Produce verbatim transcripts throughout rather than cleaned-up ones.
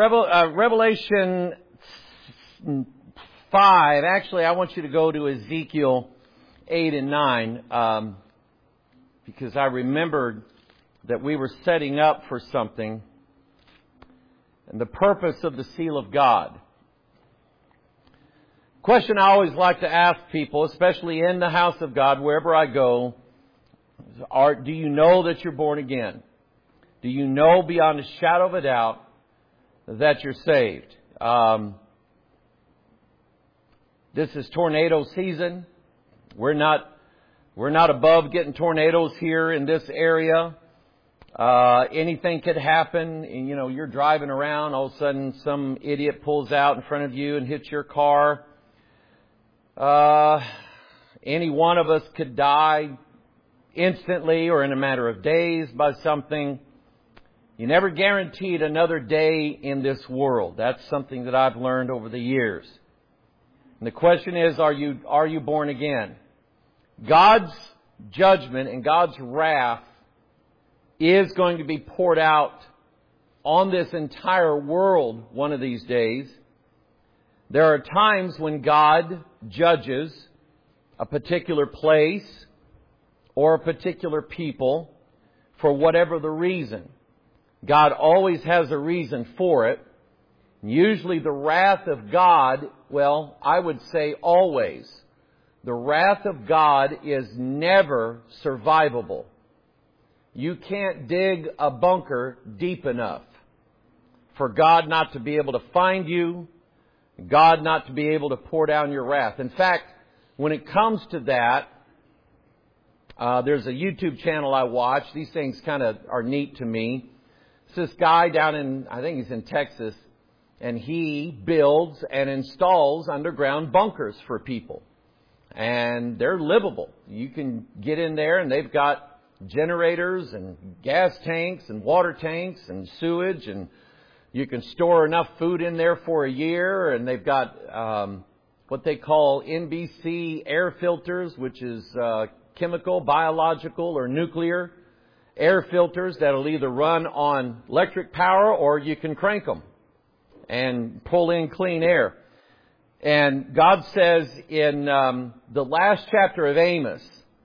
Revel, uh, Revelation five. Actually, I want you to go to Ezekiel eight and nine, um, because I remembered that we were setting up for something, and the purpose of the seal of God. Question I always like to ask people, especially in the house of God, wherever I go, are, do you know that you're born again? Do you know beyond a shadow of a doubt that you're saved? Um, this is tornado season. We're not we're not above getting tornadoes here in this area. Uh, anything could happen. And, you know, you're driving around, all of a sudden some idiot pulls out in front of you and hits your car. Uh, any one of us could die instantly or in a matter of days by something. You never guaranteed another day in this world. That's something that I've learned over the years. And the question is, are you, are you born again? God's judgment and God's wrath is going to be poured out on this entire world one of these days. There are times when God judges a particular place or a particular people for whatever the reason. God always has a reason for it. Usually the wrath of God, well, I would say always, the wrath of God is never survivable. You can't dig a bunker deep enough for God not to be able to find you, God not to be able to pour down your wrath. In fact, when it comes to that, uh, there's a YouTube channel I watch. These things kind of are neat to me. It's this guy down in, I think he's in Texas, and he builds and installs underground bunkers for people. And they're livable. You can get in there and they've got generators and gas tanks and water tanks and sewage, and you can store enough food in there for a year. And they've got um, what they call N B C air filters, which is uh, chemical, biological, or nuclear air filters that'll either run on electric power or you can crank them and pull in clean air. And God says in um, the last chapter of Amos,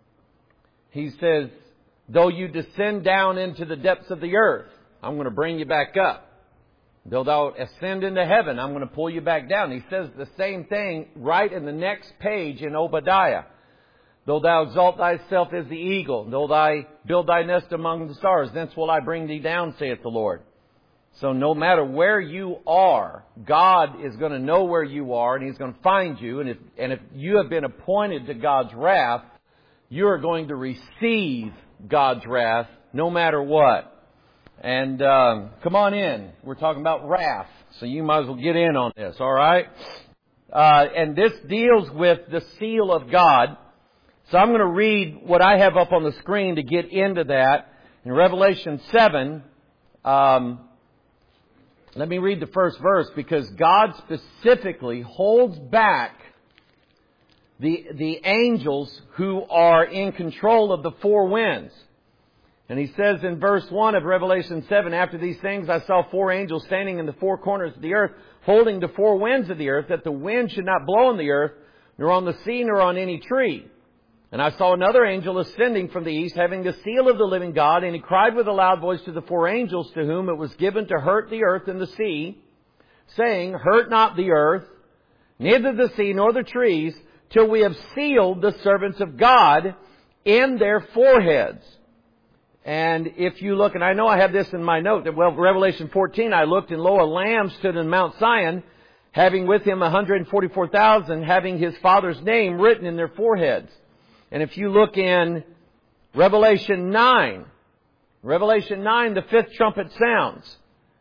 He says, though you descend down into the depths of the earth, I'm going to bring you back up. Though thou ascend into heaven, I'm going to pull you back down. He says the same thing right in the next page in Obadiah. Though thou exalt thyself as the eagle, though thou build thy nest among the stars, thence will I bring thee down, saith the Lord. So no matter where you are, God is going to know where you are, and He's going to find you. And if, and if you have been appointed to God's wrath, you are going to receive God's wrath no matter what. And um, come on in. We're talking about wrath, so you might as well get in on this, all right? Uh, and this deals with the seal of God. So I'm going to read what I have up on the screen to get into that. In Revelation seven, um, let me read the first verse, because God specifically holds back the, the angels who are in control of the four winds. And He says in verse one of Revelation seven, after these things I saw four angels standing in the four corners of the earth, holding the four winds of the earth, that the wind should not blow on the earth, nor on the sea, nor on any tree. And I saw another angel ascending from the east, having the seal of the living God, and he cried with a loud voice to the four angels to whom it was given to hurt the earth and the sea, saying, hurt not the earth, neither the sea nor the trees, till we have sealed the servants of God in their foreheads. And if you look, and I know I have this in my note, that well, Revelation fourteen, I looked, and lo, a lamb stood in Mount Zion, having with him one hundred forty-four thousand, having his Father's name written in their foreheads. And if you look in Revelation nine, Revelation nine, the fifth trumpet sounds.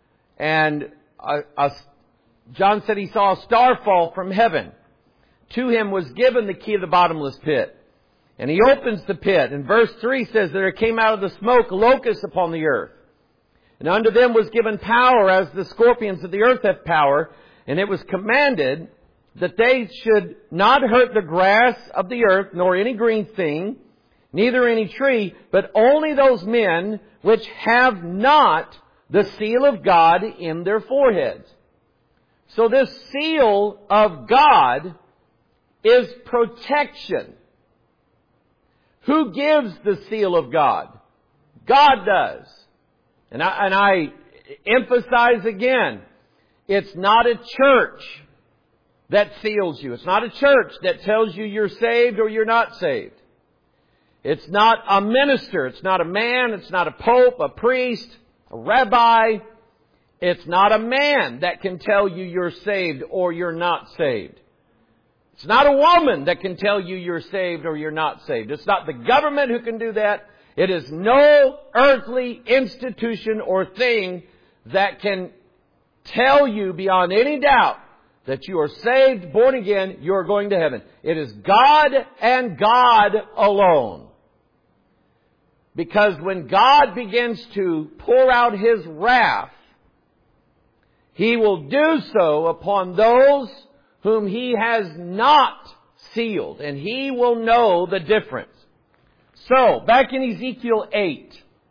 And a, a, John said he saw a star fall from heaven. To him was given the key of the bottomless pit. And he opens the pit. And verse three says that there came out of the smoke locusts upon the earth. And unto them was given power, as the scorpions of the earth have power. And it was commanded that they should not hurt the grass of the earth, nor any green thing, neither any tree, but only those men which have not the seal of God in their foreheads. So this seal of God is protection. Who gives the seal of God? God does. And I, and I emphasize again, it's not a church that seals you. It's not a church that tells you you're saved or you're not saved. It's not a minister. It's not a man. It's not a pope, a priest, a rabbi. It's not a man that can tell you you're saved or you're not saved. It's not a woman that can tell you you're saved or you're not saved. It's not the government who can do that. It is no earthly institution or thing that can tell you beyond any doubt that you are saved, born again, you are going to heaven. It is God and God alone. Because when God begins to pour out His wrath, He will do so upon those whom He has not sealed. And He will know the difference. So, back in Ezekiel eight.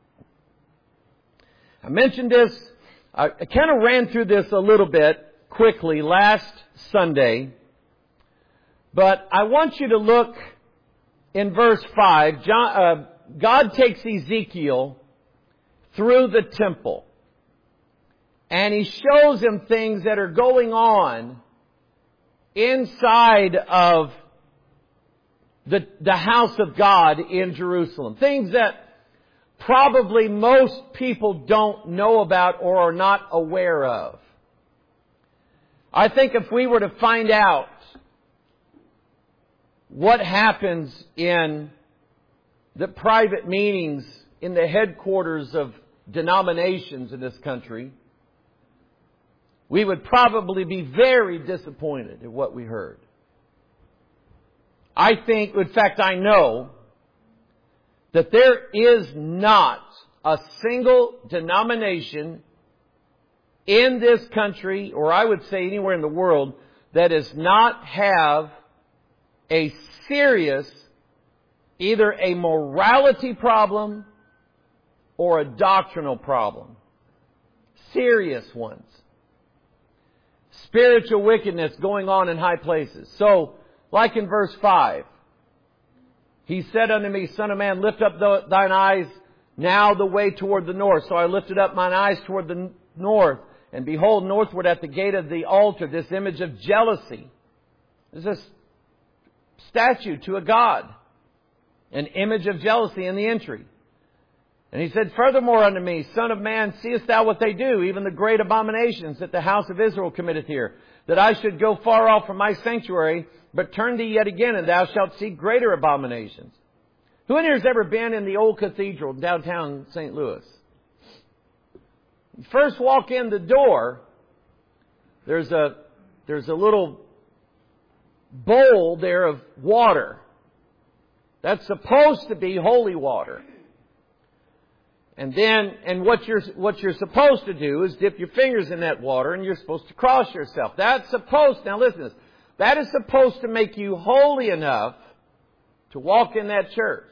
I mentioned this, I kind of ran through this a little bit quickly last Sunday. But I want you to look in verse five. John, uh, God takes Ezekiel through the temple. And He shows him things that are going on inside of the, the house of God in Jerusalem. Things that probably most people don't know about or are not aware of. I think if we were to find out what happens in the private meetings in the headquarters of denominations in this country, we would probably be very disappointed at what we heard. I think, in fact, I know that there is not a single denomination in this country, or I would say anywhere in the world, that does not have a serious, either a morality problem or a doctrinal problem. Serious ones. Spiritual wickedness going on in high places. So, like in verse five, He said unto me, Son of man, lift up thine eyes now the way toward the north. So I lifted up mine eyes toward the north, and behold, northward at the gate of the altar, this image of jealousy. This is a statue to a god. An image of jealousy in the entry. And He said, furthermore unto me, Son of man, seest thou what they do, even the great abominations that the house of Israel committeth here, that I should go far off from my sanctuary, but turn thee yet again, and thou shalt see greater abominations. Who in here has ever been in the old cathedral downtown Saint Louis? You first walk in the door, there's a, there's a little bowl there of water. That's supposed to be holy water. And then, and what you're, what you're supposed to do is dip your fingers in that water and you're supposed to cross yourself. That's supposed, now listen to this, that is supposed to make you holy enough to walk in that church.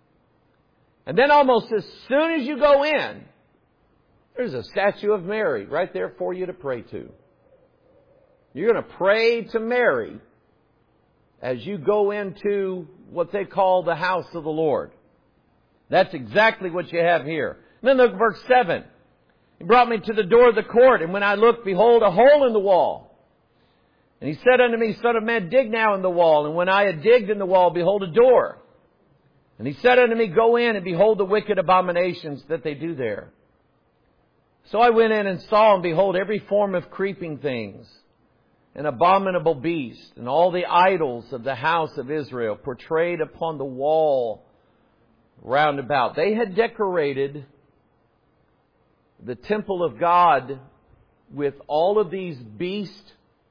And then almost as soon as you go in, there's a statue of Mary right there for you to pray to. You're going to pray to Mary as you go into what they call the house of the Lord. That's exactly what you have here. And then look at verse seven. He brought me to the door of the court, and when I looked, behold, a hole in the wall. And He said unto me, Son of man, dig now in the wall. And when I had digged in the wall, behold, a door. And He said unto me, Go in, and behold the wicked abominations that they do there. So I went in and saw, and behold, every form of creeping things, an abominable beast, and all the idols of the house of Israel portrayed upon the wall round about. They had decorated the temple of God with all of these beast,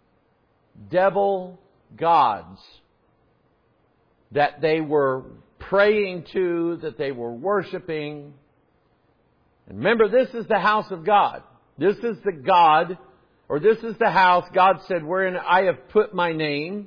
devil gods that they were praying to, that they were worshiping. And remember, this is the house of God. This is the God, or this is the house God said, wherein I have put my name.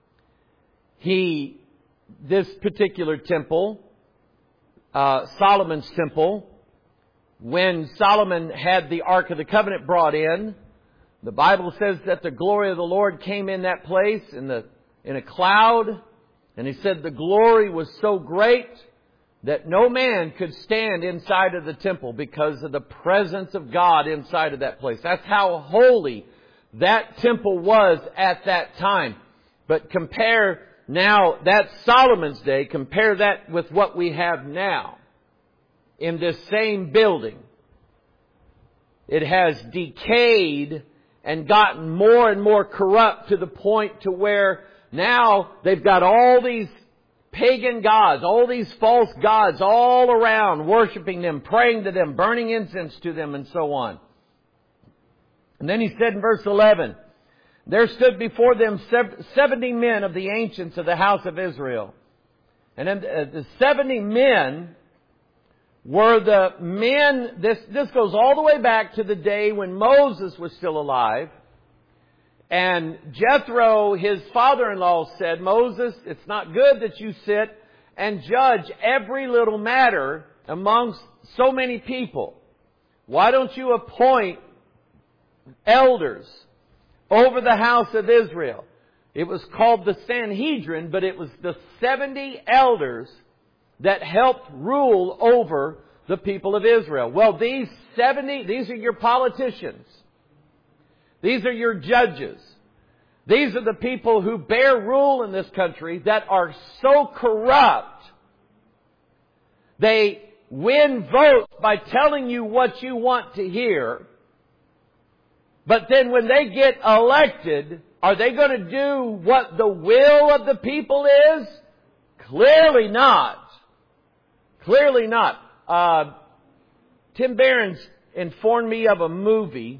He, this particular temple, Uh, Solomon's temple, when Solomon had the Ark of the Covenant brought in, the Bible says that the glory of the Lord came in that place in the in a cloud. And he said the glory was so great that no man could stand inside of the temple because of the presence of God inside of that place. That's how holy that temple was at that time. But compare now, that's Solomon's day, compare that with what we have now in this same building. It has decayed and gotten more and more corrupt to the point to where now they've got all these pagan gods, all these false gods all around, worshiping them, praying to them, burning incense to them, and so on. And then he said in verse eleven, there stood before them seventy men of the ancients of the house of Israel. And then the seventy men were the men, this, this goes all the way back to the day when Moses was still alive. And Jethro, his father-in-law, said, Moses, it's not good that you sit and judge every little matter amongst so many people. Why don't you appoint elders over the house of Israel? It was called the Sanhedrin, but it was the seventy elders that helped rule over the people of Israel. Well, these seventy, these are your politicians. These are your judges. These are the people who bear rule in this country that are so corrupt. They win votes by telling you what you want to hear. But then when they get elected, are they going to do what the will of the people is? Clearly not. Clearly not. Uh, Tim Barron's informed me of a movie.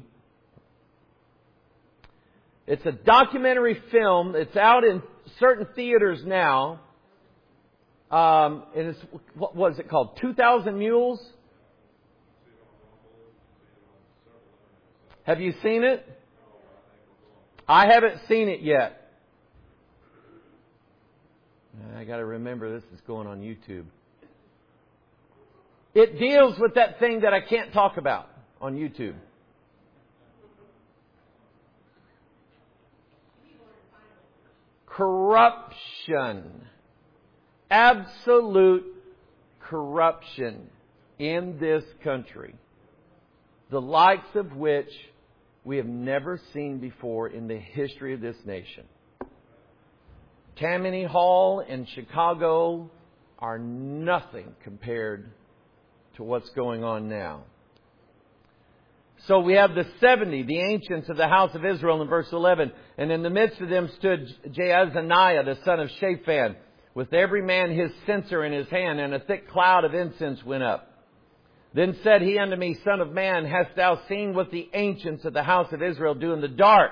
It's a documentary film. It's out in certain theaters now. Um, and it's, what was it called? two thousand Mules? Have you seen it? I haven't seen it yet. I got to remember this is going on YouTube. It deals with that thing that I can't talk about on YouTube. Corruption. Absolute corruption in this country. The likes of which we have never seen before in the history of this nation. Tammany Hall in Chicago are nothing compared to what's going on now. So we have the seventy, the ancients of the house of Israel in verse eleven. And in the midst of them stood Jaazaniah, the son of Shaphan, with every man his censer in his hand, and a thick cloud of incense went up. Then said he unto me, Son of man, hast thou seen what the ancients of the house of Israel do in the dark?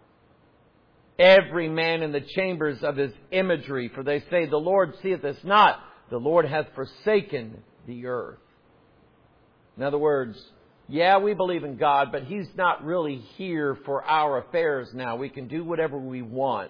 Every man in the chambers of his imagery, for they say, the Lord seeth us not. The Lord hath forsaken the earth. In other words, yeah, we believe in God, but He's not really here for our affairs now. We can do whatever we want.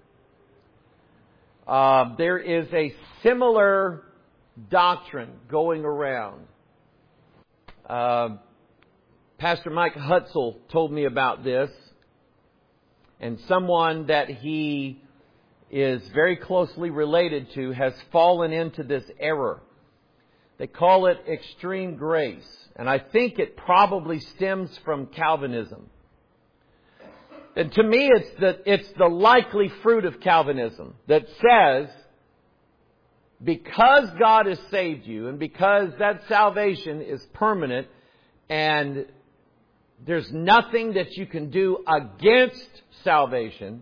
Uh, there is a similar doctrine going around. Uh, Pastor Mike Hutzel told me about this. And someone that he is very closely related to has fallen into this error. They call it extreme grace. And I think it probably stems from Calvinism. And to me, it's the, it's the likely fruit of Calvinism that says, because God has saved you and because that salvation is permanent and there's nothing that you can do against salvation,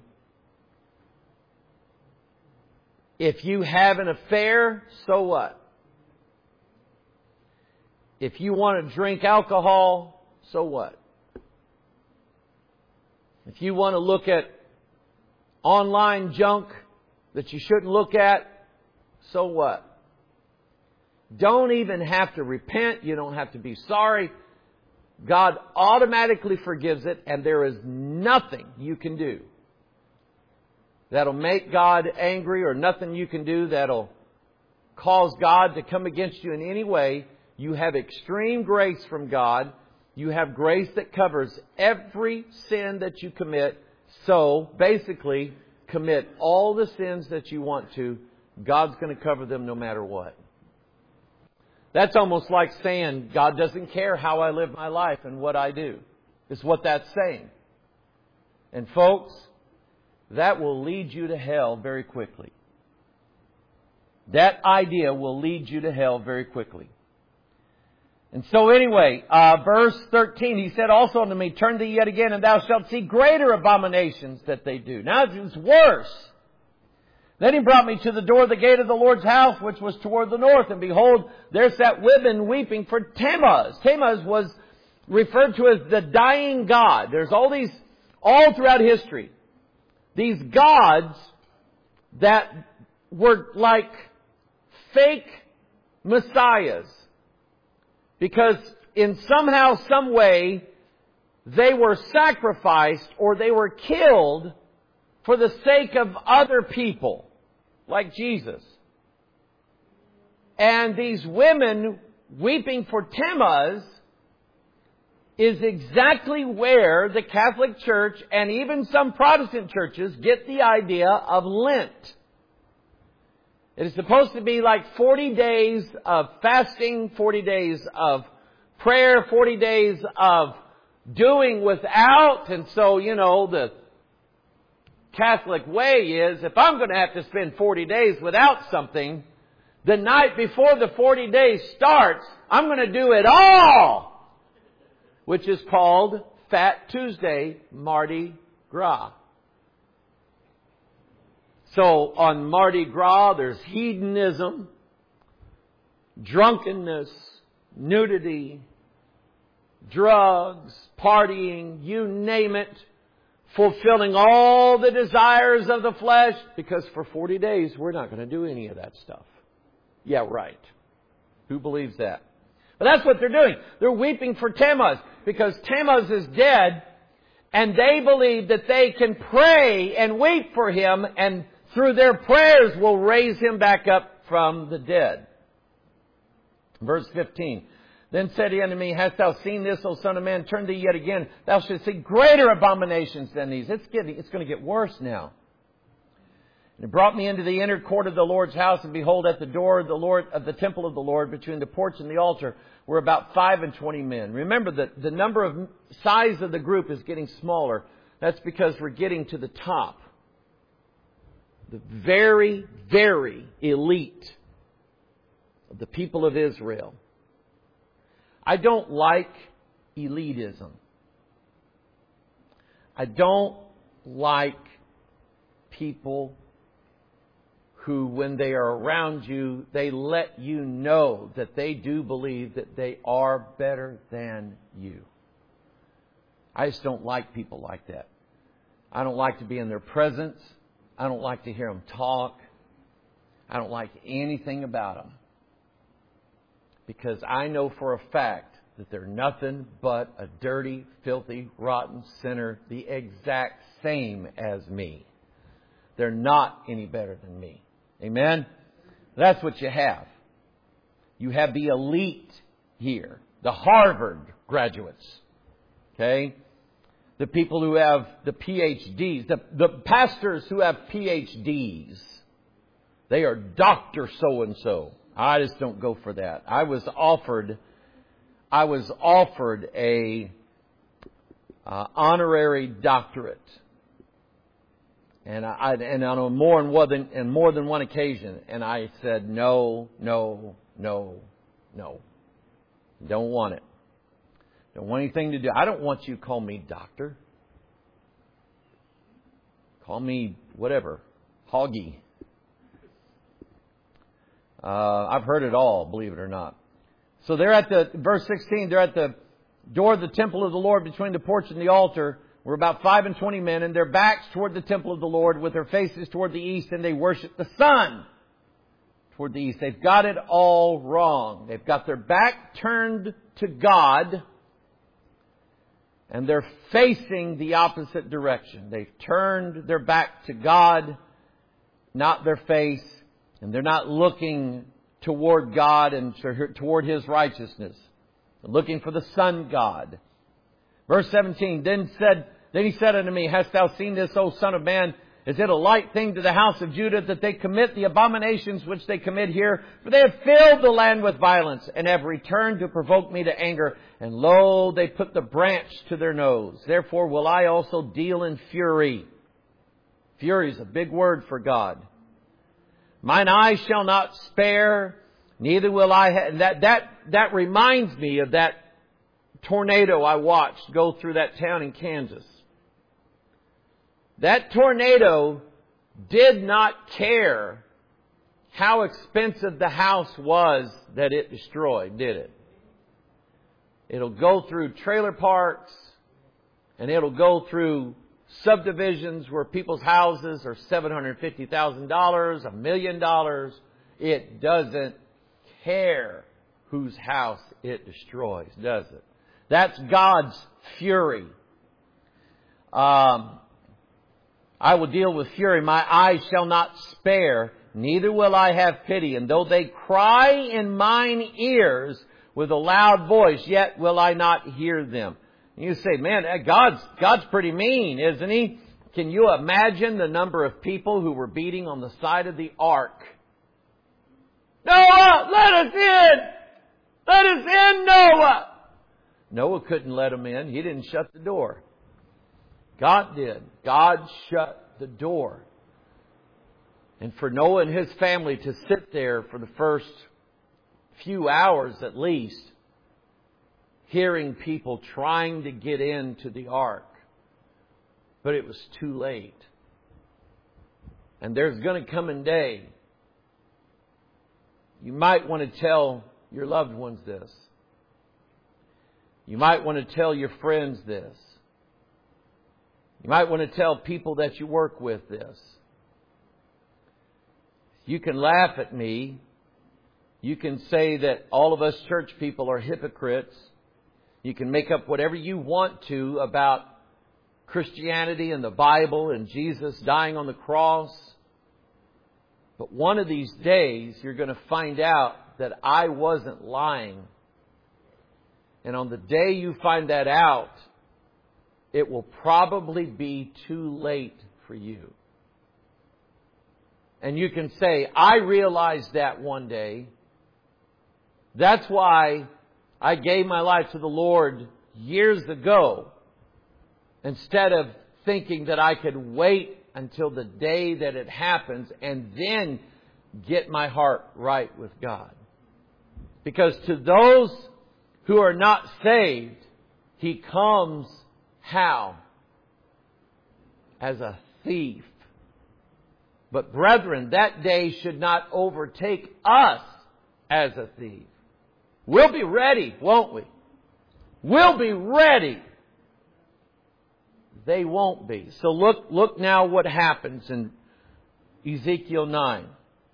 if you have an affair, so what? If you want to drink alcohol, so what? If you want to look at online junk that you shouldn't look at, so what? Don't even have to repent. You don't have to be sorry. God automatically forgives it, and there is nothing you can do that'll make God angry, or nothing you can do that'll cause God to come against you in any way, You have extreme grace from God. You have grace that covers every sin that you commit. So, basically, commit all the sins that you want to. God's going to cover them no matter what. That's almost like saying God doesn't care how I live my life and what I do. Is what that's saying. And folks, that will lead you to hell very quickly. That idea will lead you to hell very quickly. And so anyway, uh, verse thirteen, He said also unto me, turn thee yet again, and thou shalt see greater abominations that they do. Now it's worse. Then He brought me to the door of the gate of the Lord's house, which was toward the north. And behold, there sat women weeping for Tammuz. Tammuz was referred to as the dying god. There's all these, all throughout history, these gods that were like fake messiahs. Because in somehow, some way, they were sacrificed or they were killed for the sake of other people, like Jesus. And these women weeping for Tammuz is exactly where the Catholic Church and even some Protestant churches get the idea of Lent. It is supposed to be like forty days of fasting, forty days of prayer, forty days of doing without. And so, you know, the Catholic way is, if I'm going to have to spend forty days without something, the night before the forty days starts, I'm going to do it all, which is called Fat Tuesday, Mardi Gras. So on Mardi Gras, there's hedonism, drunkenness, nudity, drugs, partying, you name it, fulfilling all the desires of the flesh, because for forty days we're not going to do any of that stuff. Yeah, right. Who believes that? But that's what they're doing. They're weeping for Tammuz, because Tammuz is dead, and they believe that they can pray and weep for him, and through their prayers will raise him back up from the dead. Verse fifteen. Then said he unto me, hast thou seen this, O son of man? Turn thee yet again. Thou shalt see greater abominations than these. It's getting, it's going to get worse now. And it brought me into the inner court of the Lord's house, and behold, at the door of the Lord, of the temple of the Lord, between the porch and the altar, were about five and twenty men. Remember that the number of size of the group is getting smaller. That's because we're getting to the top. The very, very elite of the people of Israel. I don't like elitism. I don't like people who, when they are around you, they let you know that they do believe that they are better than you. I just don't like people like that. I don't like to be in their presence. I don't like to hear them talk. I don't like anything about them. Because I know for a fact that they're nothing but a dirty, filthy, rotten sinner, the exact same as me. They're not any better than me. Amen? That's what you have. You have the elite here. The Harvard graduates. Okay? The people who have the P H Ds. The, the pastors who have P H Ds. They are Doctor So-and-so. I just don't go for that. I was offered, I was offered a uh, honorary doctorate. And I, and on a more than one, and more than one occasion, and I said no, no, no, no. Don't want it. Don't want anything to do. I don't want you to call me doctor. Call me whatever, Hoggy. Uh, I've heard it all, believe it or not. So they're at the verse sixteen. They're at the door of the temple of the Lord, between the porch and the altar. We're about five and twenty men, and their backs toward the temple of the Lord, with their faces toward the east, and they worship the sun toward the east. They've got it all wrong. They've got their back turned to God, and they're facing the opposite direction. They've turned their back to God, not their face, and they're not looking toward God and toward His righteousness, looking for the sun god. Verse seventeen, then said, then he said unto me, hast thou seen this, O son of man? Is it a light thing to the house of Judah that they commit the abominations which they commit here? For they have filled the land with violence and have returned to provoke me to anger. And lo, they put the branch to their nose. Therefore will I also deal in fury. Fury is a big word for God. Mine eye shall not spare, neither will I... Ha- that, that, that reminds me of that tornado I watched go through that town in Kansas. That tornado did not care how expensive the house was that it destroyed, did it? It'll go through trailer parks, and it'll go through subdivisions where people's houses are seven hundred fifty thousand dollars, a million dollars. It doesn't care whose house it destroys, does it? That's God's fury. Um... I will deal with fury. My eyes shall not spare, neither will I have pity. And though they cry in mine ears with a loud voice, yet will I not hear them. And you say, man, God's, God's pretty mean, isn't He? Can you imagine the number of people who were beating on the side of the ark? Noah, let us in! Let us in, Noah! Noah couldn't let them in. He didn't shut the door. God did. God shut the door. And for Noah and his family to sit there for the first few hours at least, hearing people trying to get into the ark. But it was too late. And there's going to come a day, you might want to tell your loved ones this. You might want to tell your friends this. You might want to tell people that you work with this. You can laugh at me. You can say that all of us church people are hypocrites. You can make up whatever you want to about Christianity and the Bible and Jesus dying on the cross. But one of these days, you're going to find out that I wasn't lying. And on the day you find that out, it will probably be too late for you. And you can say, I realized that one day. That's why I gave my life to the Lord years ago, instead of thinking that I could wait until the day that it happens and then get my heart right with God. Because to those who are not saved, He comes how? As a thief. But brethren, that day should not overtake us as a thief. We'll be ready, won't we? We'll be ready. They won't be. So look, look now what happens in Ezekiel nine.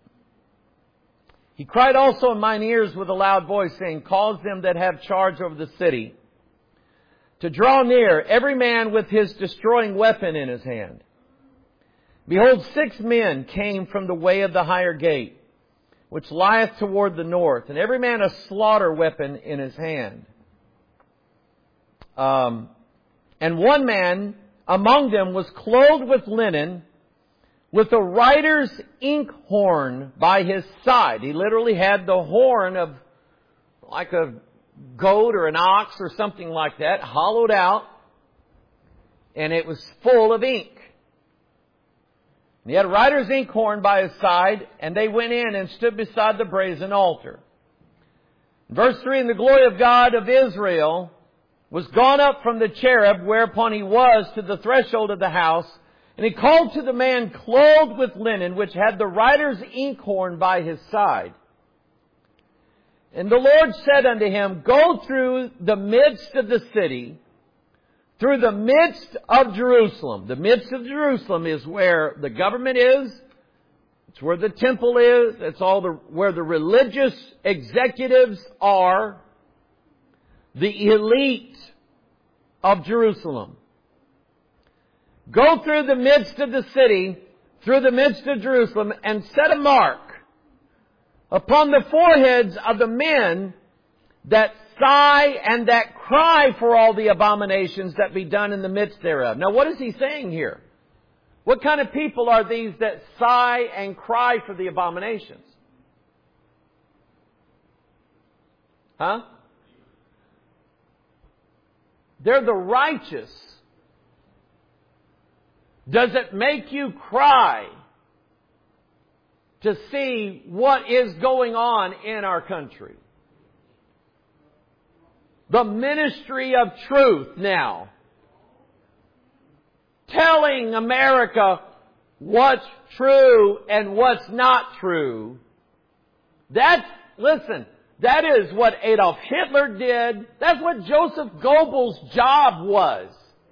He cried also in mine ears with a loud voice, saying, cause them that have charge over the city to draw near, every man with his destroying weapon in his hand. Behold, six men came from the way of the higher gate, which lieth toward the north, and every man a slaughter weapon in his hand. Um, and one man among them was clothed with linen, with a writer's inkhorn by his side. He literally had the horn of like a goat or an ox or something like that, hollowed out, and it was full of ink. And he had a writer's inkhorn by his side, and they went in and stood beside the brazen altar. Verse three, and the glory of God of Israel was gone up from the cherub whereupon he was to the threshold of the house, and he called to the man clothed with linen, which had the writer's inkhorn by his side. And the Lord said unto him, go through the midst of the city, through the midst of Jerusalem. The midst of Jerusalem is where the government is. It's where the temple is. It's all the, where the religious executives are. The elite of Jerusalem. Go through the midst of the city, through the midst of Jerusalem, and set a mark upon the foreheads of the men that sigh and that cry for all the abominations that be done in the midst thereof. Now what is he saying here? What kind of people are these that sigh and cry for the abominations? Huh? They're the righteous. Does it make you cry to see what is going on in our country? The ministry of truth now, telling America what's true and what's not true. That's, listen, that is what Adolf Hitler did. That's what Joseph Goebbels' job was.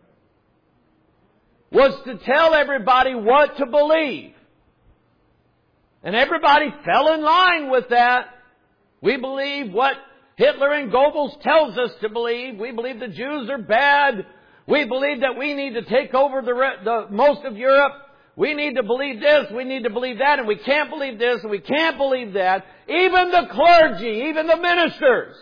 Was to tell everybody what to believe. And everybody fell in line with that. We believe what Hitler and Goebbels tells us to believe. We believe the Jews are bad. We believe that we need to take over the, re- the most of Europe. We need to believe this. We need to believe that. And we can't believe this. And we can't believe that. Even the clergy, even the ministers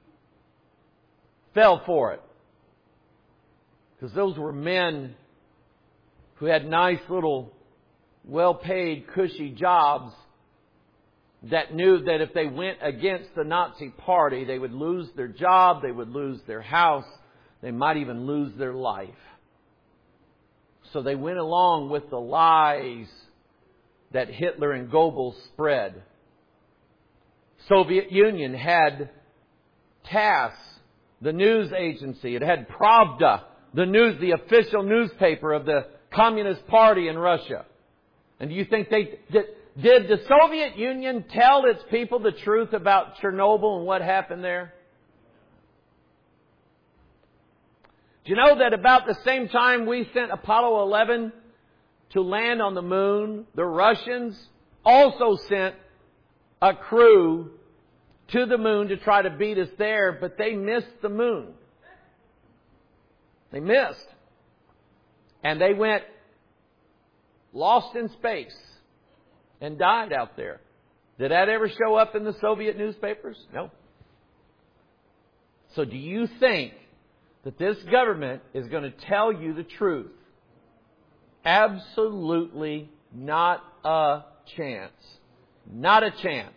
fell for it. Because those were men who had nice little well-paid, cushy jobs that knew that if they went against the Nazi Party, they would lose their job, they would lose their house, they might even lose their life. So they went along with the lies that Hitler and Goebbels spread. Soviet Union had TASS, the news agency. It had Pravda, the news, the official newspaper of the Communist Party in Russia. And do you think they did, did the Soviet Union tell its people the truth about Chernobyl and what happened there? Do you know that about the same time we sent Apollo eleven to land on the moon, the Russians also sent a crew to the moon to try to beat us there, but they missed the moon. They missed. And they went lost in space and died out there. Did that ever show up in the Soviet newspapers? No. So do you think that this government is going to tell you the truth? Absolutely not a chance. Not a chance.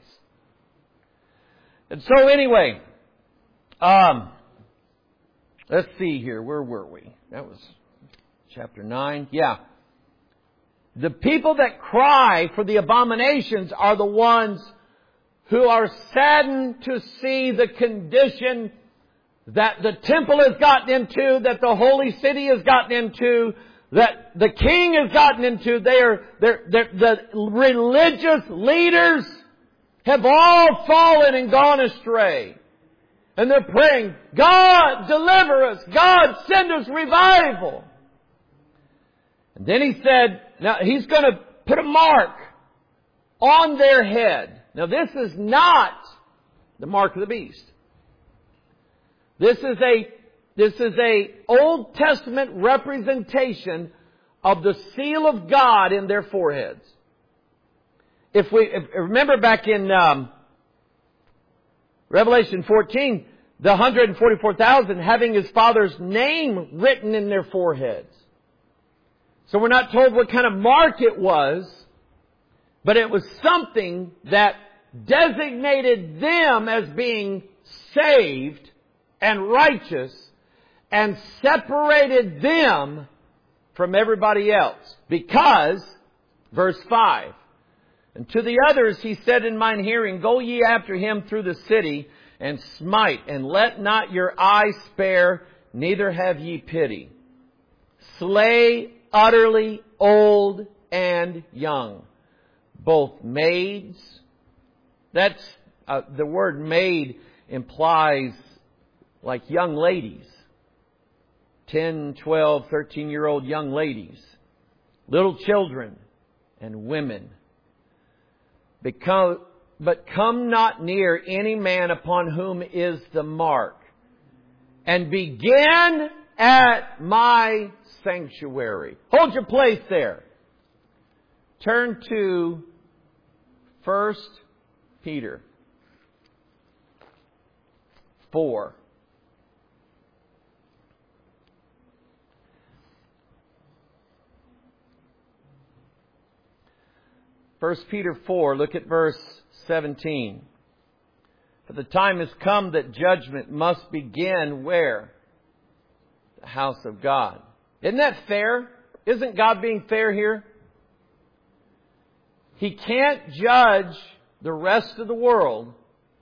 And so anyway, um, let's see here. Where were we? That was chapter nine. Yeah. The people that cry for the abominations are the ones who are saddened to see the condition that the temple has gotten into, that the holy city has gotten into, that the king has gotten into. They are, they're, they're, the religious leaders have all fallen and gone astray. And they're praying, God, deliver us. God, send us revival. And then he said, now he's going to put a mark on their head. Now this is not the mark of the beast. This is a, this is a Old Testament representation of the seal of God in their foreheads. If we, if, remember back in, um, Revelation fourteen, the one hundred forty-four thousand having his Father's name written in their foreheads. So we're not told what kind of mark it was, but it was something that designated them as being saved and righteous and separated them from everybody else. Because, verse five, and to the others he said in mine hearing, go ye after him through the city and smite, and let not your eye spare, neither have ye pity. Slay utterly old and young, both maids. That's uh, the word maid implies like young ladies, ten, twelve, thirteen year old young ladies, little children and women. Because, but come not near any man upon whom is the mark, and begin at my sanctuary. Hold your place there. Turn to First Peter four. First Peter four, look at verse seventeen. For the time has come that judgment must begin where? The house of God. Isn't that fair? Isn't God being fair here? He can't judge the rest of the world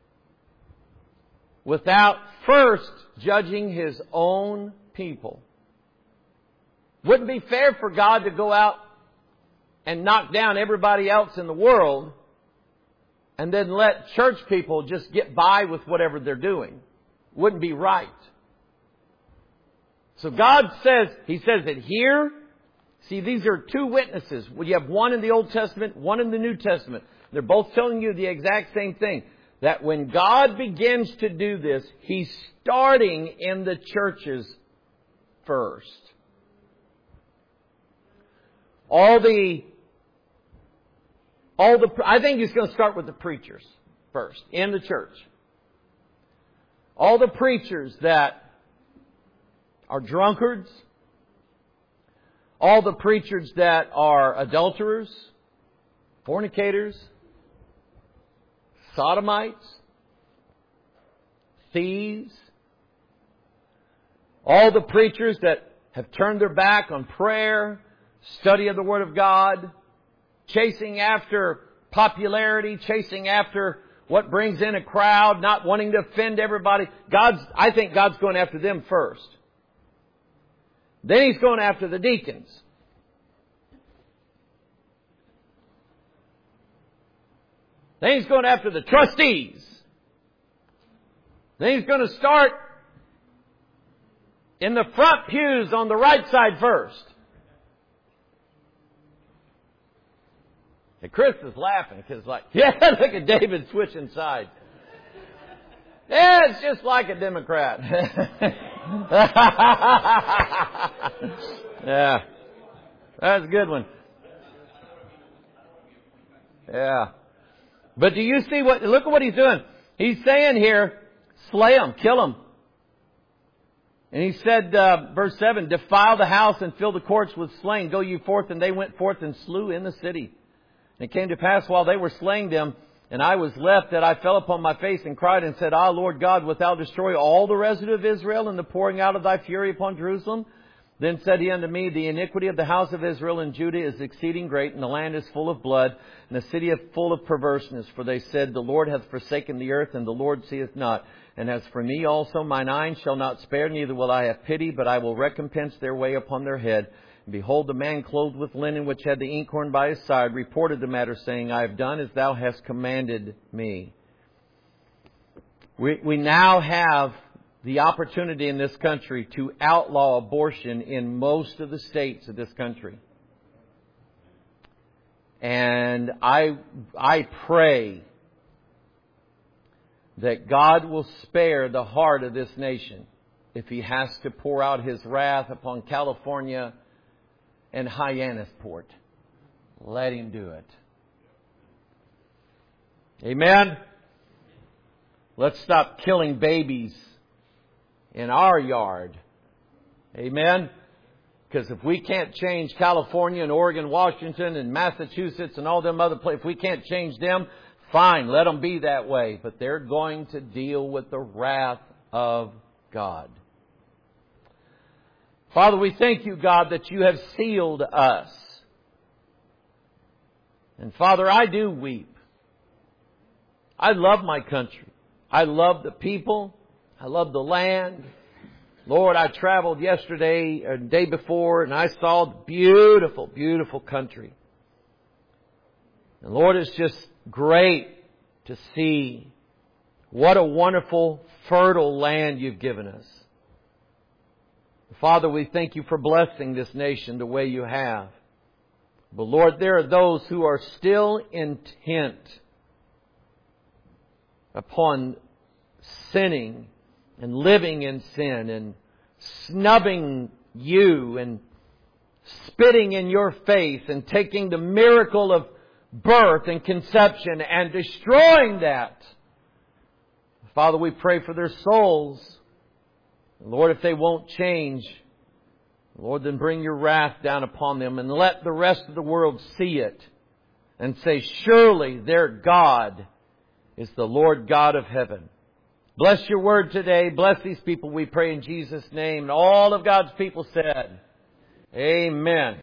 without first judging His own people. Wouldn't be fair for God to go out and knock down everybody else in the world and then let church people just get by with whatever they're doing. Wouldn't be right. So God says, He says that here, see, these are two witnesses. Well, you have one in the Old Testament, one in the New Testament. They're both telling you the exact same thing. That when God begins to do this, He's starting in the churches first. All the, all the, I think He's going to start with the preachers first, in the church. All the preachers that are drunkards, all the preachers that are adulterers, fornicators, sodomites, thieves, all the preachers that have turned their back on prayer, study of the Word of God, chasing after popularity, chasing after what brings in a crowd, not wanting to offend everybody. God's, I think God's going after them first. Then He's going after the deacons. Then He's going after the trustees. Then He's going to start in the front pews on the right side first. And Chris is laughing because like, yeah, look at David switching sides. Yeah, it's just like a Democrat. Yeah. That's a good one. Yeah. But do you see what, look at what he's doing. He's saying here, slay them, kill them. And he said, uh, verse seven, defile the house and fill the courts with slain. Go you forth. And they went forth and slew in the city. And it came to pass while they were slaying them, and I was left, that I fell upon my face and cried and said, Ah, Lord God, wilt thou destroy all the residue of Israel in the pouring out of thy fury upon Jerusalem? Then said He unto me, the iniquity of the house of Israel and Judah is exceeding great, and the land is full of blood, and the city is full of perverseness. For they said, the Lord hath forsaken the earth, and the Lord seeth not. And as for me also, mine eyes shall not spare, neither will I have pity, but I will recompense their way upon their head. And behold, the man clothed with linen, which had the inkhorn by his side, reported the matter, saying, I have done as thou hast commanded me. We, we now have the opportunity in this country to outlaw abortion in most of the states of this country. And I, I pray that God will spare the heart of this nation if He has to pour out His wrath upon California and Hyannisport. Let Him do it. Amen? Let's stop killing babies in our yard. Amen? Because if we can't change California and Oregon, Washington and Massachusetts and all them other places, if we can't change them, fine, let them be that way. But they're going to deal with the wrath of God. Father, we thank You, God, that You have sealed us. And Father, I do weep. I love my country. I love the people. I love the land. Lord, I traveled yesterday or the day before and I saw the beautiful, beautiful country. And Lord, it's just great to see what a wonderful, fertile land You've given us. Father, we thank You for blessing this nation the way You have. But Lord, there are those who are still intent upon sinning and living in sin and snubbing You and spitting in Your face and taking the miracle of birth and conception and destroying that. Father, we pray for their souls. Lord, if they won't change, Lord, then bring your wrath down upon them and let the rest of the world see it and say, surely their God is the Lord God of heaven. Bless your word today. Bless these people, we pray in Jesus' name. And all of God's people said, Amen.